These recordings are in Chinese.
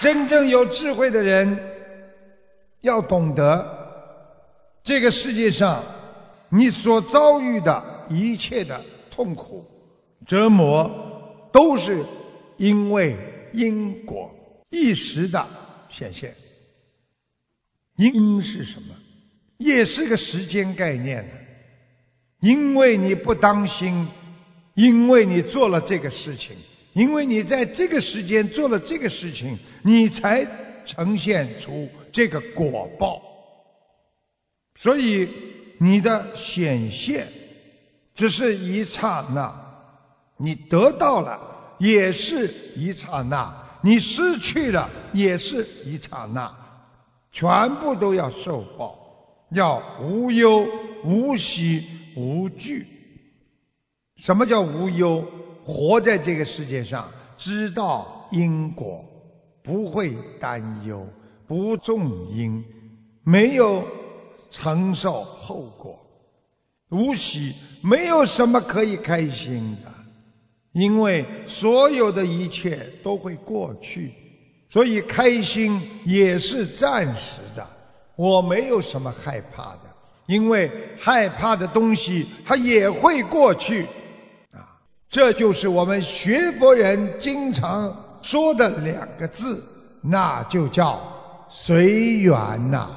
真正有智慧的人要懂得，这个世界上你所遭遇的一切的痛苦、折磨，都是因为因果一时的显现。因是什么？也是个时间概念。因为你不当心，因为你做了这个事情，因为你在这个时间做了这个事情，你才呈现出这个果报。所以你的显现只是一刹那，你得到了也是一刹那，你失去了也是一刹那，全部都要受报，要无忧无喜无惧。什么叫无忧？活在这个世界上，知道因果，不会担忧，不种因，没有承受后果。无喜，没有什么可以开心的，因为所有的一切都会过去，所以开心也是暂时的。我没有什么害怕的，因为害怕的东西它也会过去。这就是我们学佛人经常说的两个字，那就叫随缘呐。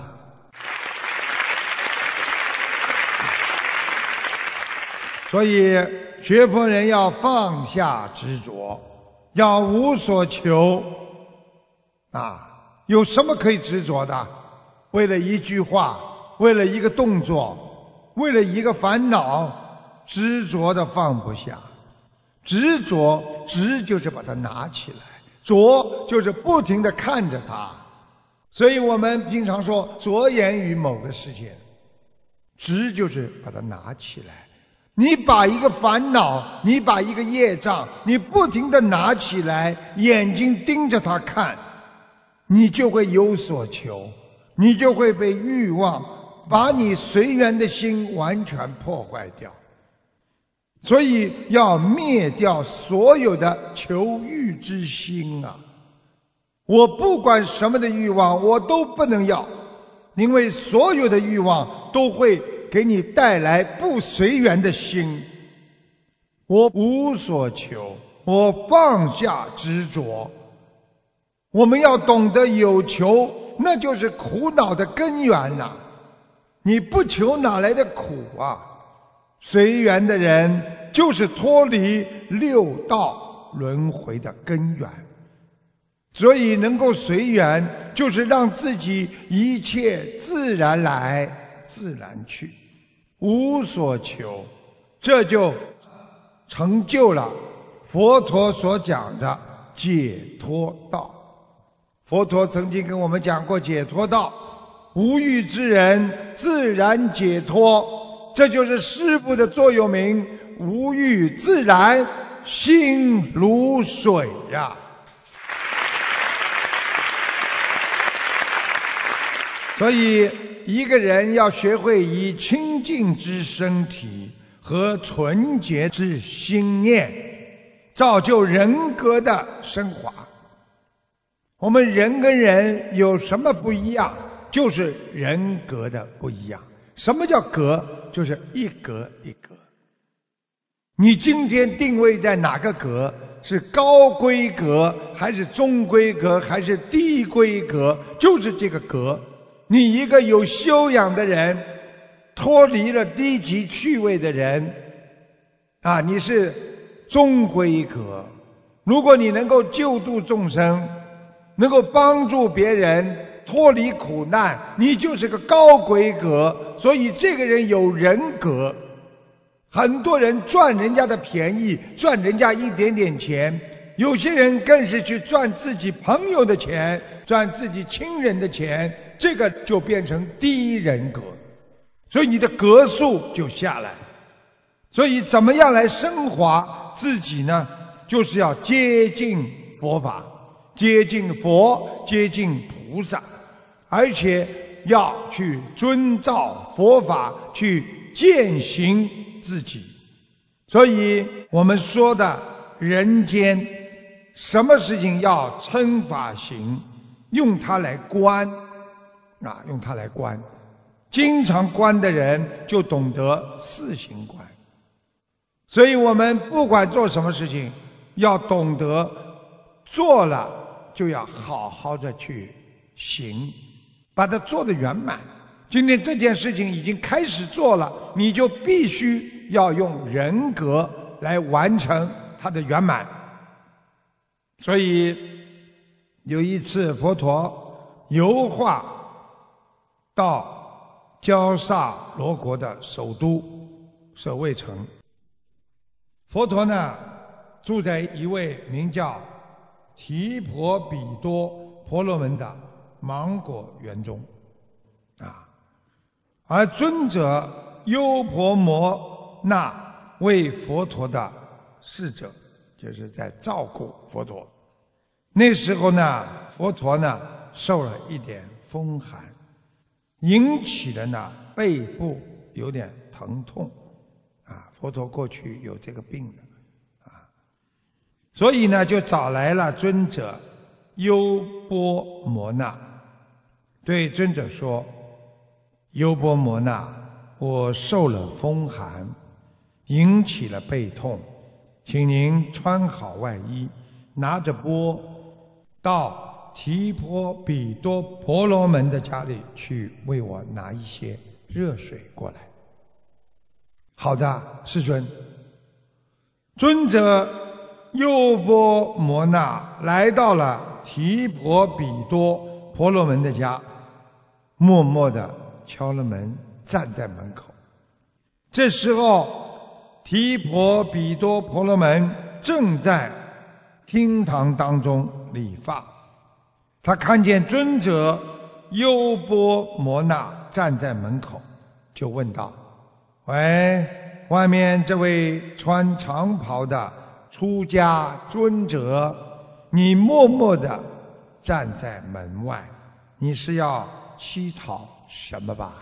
所以学佛人要放下执着，要无所求。有什么可以执着的？为了一句话，为了一个动作，为了一个烦恼，执着的放不下。执着，执就是把它拿起来，着就是不停地看着它。所以我们经常说着眼于某个事件，执就是把它拿起来。你把一个烦恼，你把一个业障，你不停地拿起来，眼睛盯着它看，你就会有所求，你就会被欲望把你随缘的心完全破坏掉。所以要灭掉所有的求欲之心啊！我不管什么的欲望我都不能要，因为所有的欲望都会给你带来不随缘的心。我无所求，我放下执着。我们要懂得有求，那就是苦恼的根源呐！你不求哪来的苦啊？随缘的人就是脱离六道轮回的根源，所以能够随缘，就是让自己一切自然来自然去，无所求，这就成就了佛陀所讲的解脱道。佛陀曾经跟我们讲过解脱道，无欲之人自然解脱，这就是师父的座右铭，无欲自然心如水呀。所以一个人要学会以清净之身体和纯洁之心念，造就人格的升华。我们人跟人有什么不一样？就是人格的不一样。什么叫格？就是一格一格。你今天定位在哪个格？是高规格还是中规格还是低规格？就是这个格。你一个有修养的人，脱离了低级趣味的人你是中规格。如果你能够救度众生，能够帮助别人脱离苦难，你就是个高规格。所以这个人有人格。很多人赚人家的便宜，赚人家一点点钱，有些人更是去赚自己朋友的钱，赚自己亲人的钱，这个就变成低人格。所以你的格数就下来。所以怎么样来升华自己呢？就是要接近佛法，接近佛，接近菩萨，而且要去遵照佛法去践行自己。所以我们说的人间什么事情要称法行， 用它来观用它来观。经常观的人就懂得四行观。所以我们不管做什么事情，要懂得做了就要好好的去行，把它做得圆满。今天这件事情已经开始做了，你就必须要用人格来完成它的圆满。所以有一次佛陀游化到焦萨罗国的首都舍卫城，佛陀呢住在一位名叫提婆比多婆罗门的芒果园中而尊者优婆摩那为佛陀的侍者，就是在照顾佛陀。那时候呢，佛陀呢受了一点风寒，引起了呢背部有点疼痛佛陀过去有这个病的所以呢就找来了尊者优波摩那，对尊者说：优波摩那，我受了风寒，引起了背痛，请您穿好外衣，拿着钵到提婆比多婆罗门的家里去，为我拿一些热水过来。好的，世尊。尊者优波摩那来到了提婆比多婆罗门的家，默默地敲了门，站在门口。这时候提婆比多婆罗门正在厅堂当中理发，他看见尊者优波摩那站在门口，就问道：喂，外面这位穿长袍的出家尊者，你默默地站在门外，你是要乞讨什么吧？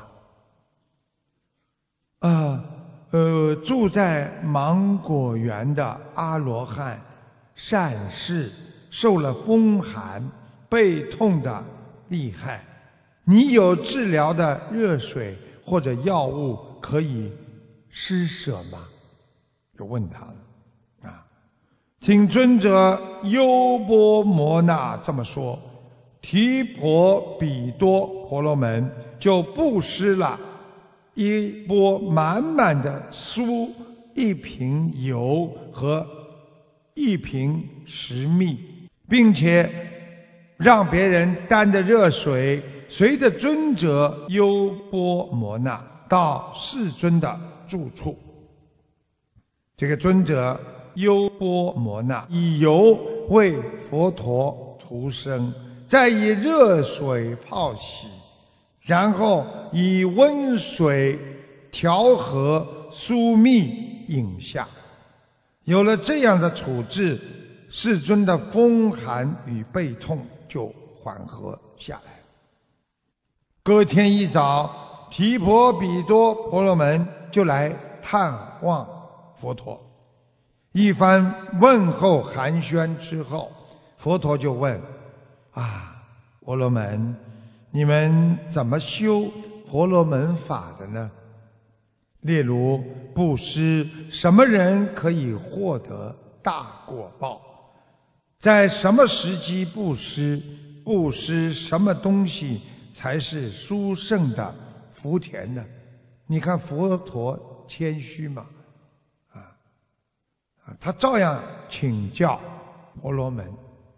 住在芒果园的阿罗汉善士受了风寒，背痛的厉害，你有治疗的热水或者药物可以施舍吗？就问他了听尊者优波摩那这么说，提婆比多婆罗门就布施了一钵满满的酥，一瓶油和一瓶食蜜，并且让别人担着热水，随着尊者优波摩那到世尊的住处。这个尊者优波摩那以油为佛陀涂身，再以热水泡洗，然后以温水调和酥蜜饮下。有了这样的处置，世尊的风寒与背痛就缓和下来。隔天一早，提婆比多婆罗门就来探望佛陀。一番问候寒暄之后，佛陀就问：婆罗门，你们怎么修婆罗门法的呢？例如布施，什么人可以获得大果报？在什么时机布施？布施什么东西才是殊胜的福田呢？你看佛陀谦虚嘛，他照样请教婆罗门。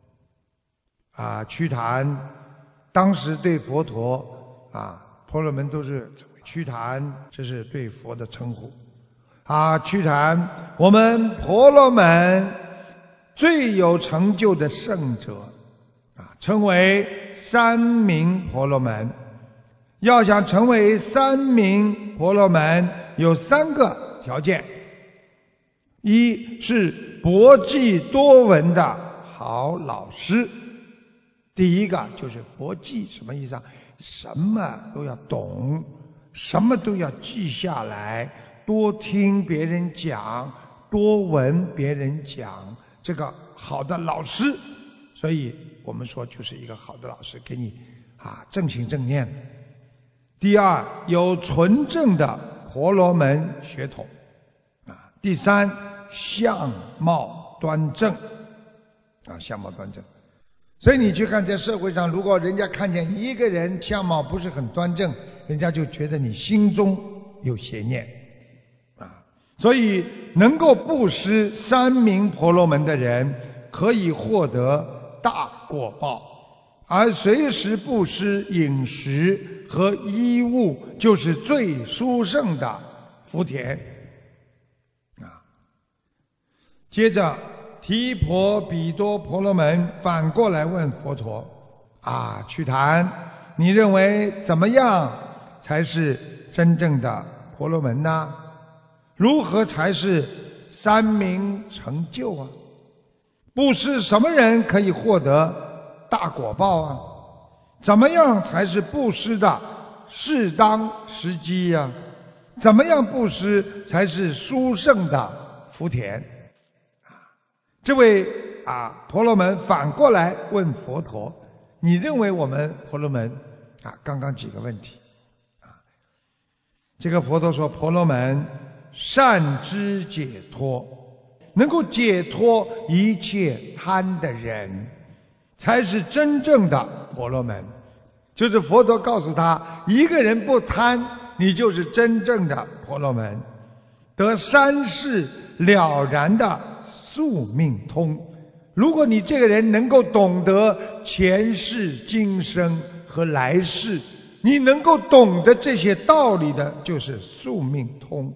瞿昙当时对佛陀婆罗门都是瞿昙，这是对佛的称呼。瞿昙，我们婆罗门最有成就的圣者称为三明婆罗门。要想成为三明婆罗门，有3个条件：一是博记多闻的好老师。第一个就是博记，什么意思什么都要懂，什么都要记下来，多听别人讲，多闻别人讲，这个好的老师所以我们说就是一个好的老师，给你正行正念。第二，有纯正的婆罗门血统第三，相貌端正相貌端正。所以你去看在社会上，如果人家看见一个人相貌不是很端正，人家就觉得你心中有邪念所以能够布施3名婆罗门的人可以获得大果报，而随时布施饮食和衣物就是最殊胜的福田接着提婆比多婆罗门反过来问佛陀瞿昙，你认为怎么样才是真正的婆罗门呢？如何才是3名成就布施什么人可以获得大果报怎么样才是布施的适当时机怎么样布施才是殊胜的福田这位婆罗门反过来问佛陀，你认为我们婆罗门刚刚几个问题这个佛陀说，婆罗门善知解脱，能够解脱一切贪的人才是真正的婆罗门。就是佛陀告诉他，一个人不贪，你就是真正的婆罗门，得3世了然的宿命通。如果你这个人能够懂得前世今生和来世，你能够懂得这些道理的，就是宿命通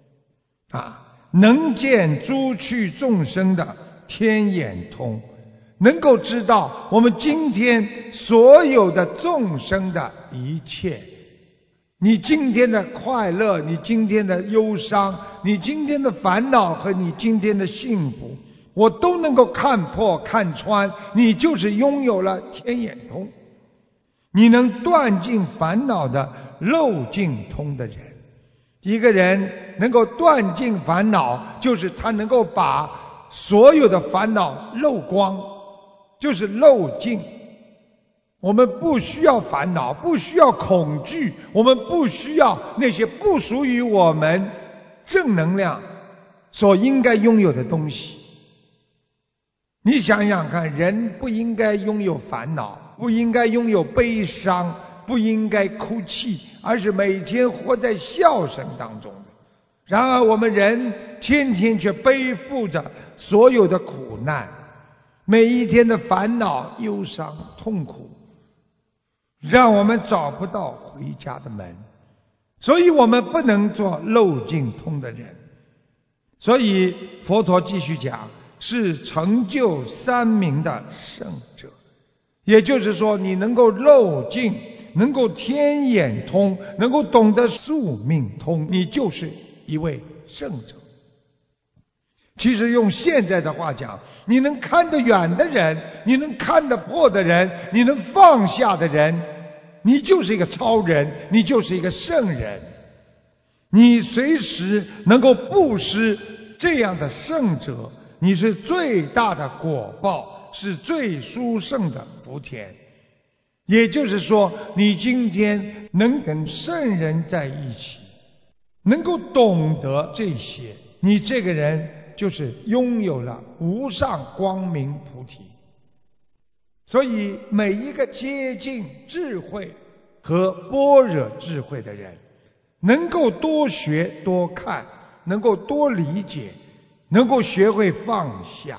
能见诸趣众生的天眼通，能够知道我们今天所有的众生的一切，你今天的快乐，你今天的忧伤，你今天的烦恼和你今天的幸福，我都能够看破看穿，你就是拥有了天眼通，你能断尽烦恼的漏尽通的人。一个人能够断尽烦恼，就是他能够把所有的烦恼漏光，就是漏尽。我们不需要烦恼，不需要恐惧，我们不需要那些不属于我们正能量所应该拥有的东西。你想想看，人不应该拥有烦恼，不应该拥有悲伤，不应该哭泣，而是每天活在笑声当中。然而我们人天天却背负着所有的苦难，每一天的烦恼、忧伤、痛苦，让我们找不到回家的门。所以我们不能做漏尽通的人。所以佛陀继续讲，是成就3名的圣者。也就是说，你能够漏尽，能够天眼通，能够懂得宿命通，你就是一位圣者。其实用现在的话讲，你能看得远的人，你能看得破的人，你能放下的人，你就是一个超人，你就是一个圣人。你随时能够布施这样的圣者，你是最大的果报，是最殊胜的福田。也就是说，你今天能跟圣人在一起，能够懂得这些，你这个人就是拥有了无上光明菩提。所以每一个接近智慧和般若智慧的人，能够多学多看，能够多理解，能够学会放下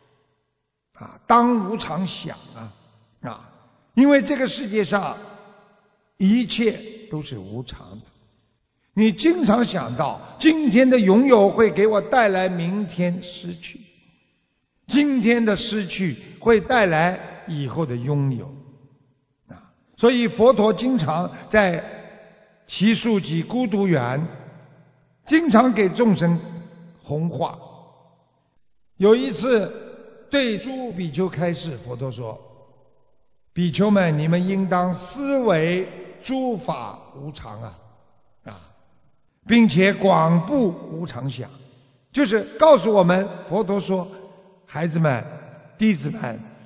当无常想因为这个世界上一切都是无常的。你经常想到今天的拥有会给我带来明天失去，今天的失去会带来以后的拥有所以佛陀经常在祇树给孤独园经常给众生弘化。有一次对诸比丘开示，佛陀说，比丘们，你们应当思维诸法无常并且广布无常想。就是告诉我们，佛陀说，孩子们、弟子们，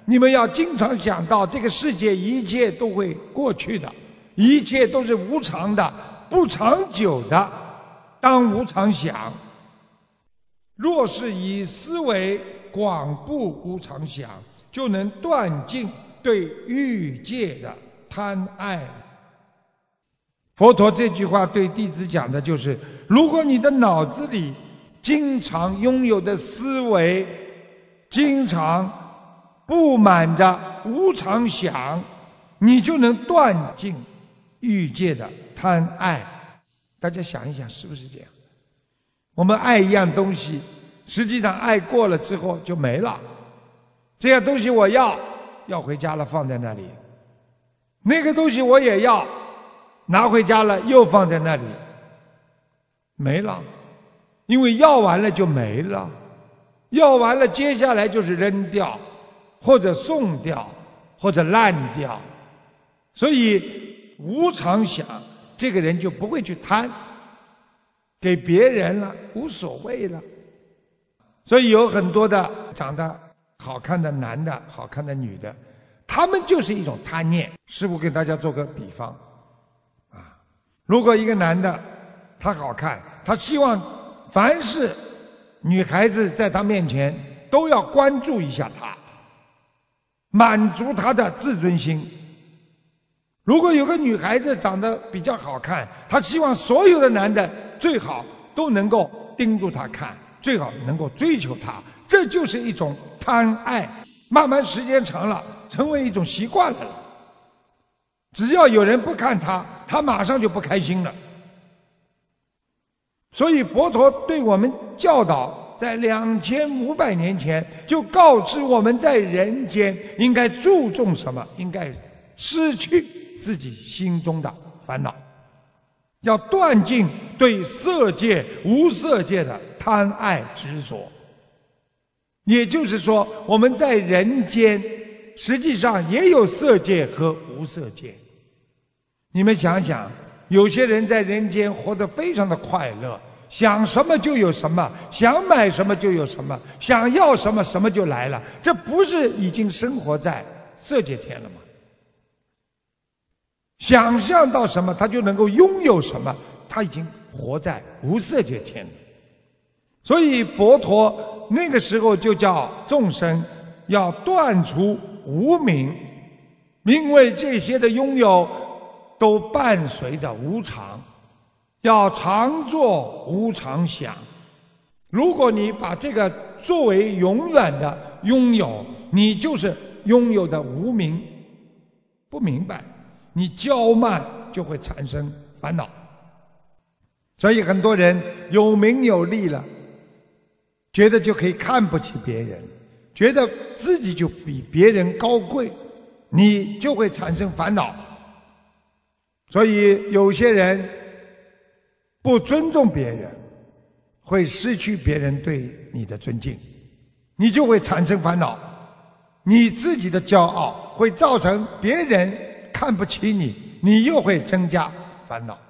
你们要经常想到这个世界一切都会过去的，一切都是无常的，不长久的，当无常想。若是以思维广布无常想，就能断尽对欲界的贪爱。佛陀这句话对弟子讲的就是，如果你的脑子里经常拥有的思维经常布满着无常想，你就能断尽欲界的贪爱。大家想一想，是不是这样？我们爱一样东西，实际上爱过了之后就没了。这样东西我要回家了，放在那里；那个东西我也要，拿回家了又放在那里，没了。因为要完了就没了，要完了接下来就是扔掉，或者送掉，或者烂掉。所以无常想，这个人就不会去贪，给别人了无所谓了。所以有很多的长得好看的男的，好看的女的，他们就是一种贪念。师父给大家做个比方如果一个男的他好看，他希望凡是女孩子在他面前都要关注一下他，满足他的自尊心。如果有个女孩子长得比较好看，他希望所有的男的最好都能够盯住她看，最好能够追求她。这就是一种贪爱，慢慢时间长了成为一种习惯了。只要有人不看他，他马上就不开心了。所以佛陀对我们教导，在2500年前就告知我们，在人间应该注重什么，应该失去自己心中的烦恼，要断尽对色界无色界的贪爱执着。也就是说，我们在人间实际上也有色界和无色界。你们想想，有些人在人间活得非常的快乐，想什么就有什么，想买什么就有什么，想要什么什么就来了，这不是已经生活在色界天了吗？想象到什么他就能够拥有什么，他已经活在无色界天了。所以佛陀那个时候就叫众生要断除无明，因为这些的拥有都伴随着无常，要常做无常想。如果你把这个作为永远的拥有，你就是拥有的无明，不明白，你骄慢就会产生烦恼。所以很多人有名有利了，觉得就可以看不起别人，觉得自己就比别人高贵，你就会产生烦恼。所以有些人不尊重别人，会失去别人对你的尊敬，你就会产生烦恼。你自己的骄傲会造成别人看不起你，你又会增加烦恼。